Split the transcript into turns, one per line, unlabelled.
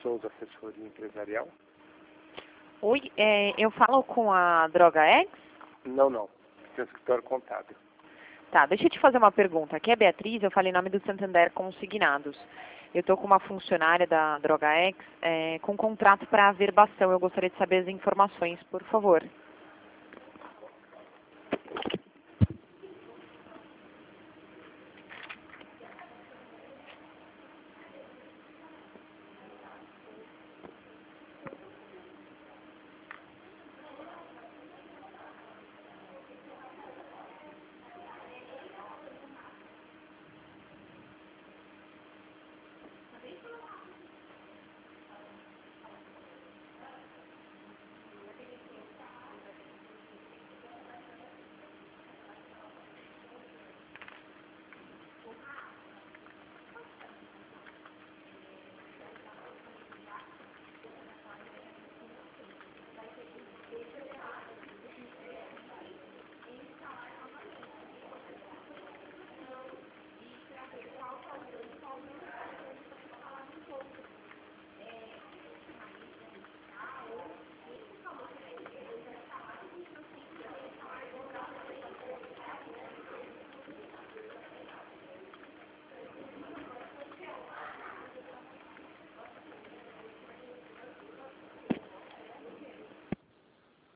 Souza, assessoria empresarial.
Oi, eu falo com a DrogaX?
Não. Tem um escritório contábil.
Tá, deixa eu te fazer uma pergunta. Aqui é a Beatriz, eu falei em nome do Santander Consignados. Eu estou com uma funcionária da DrogaX com contrato para averbação. Eu gostaria de saber as informações, por favor.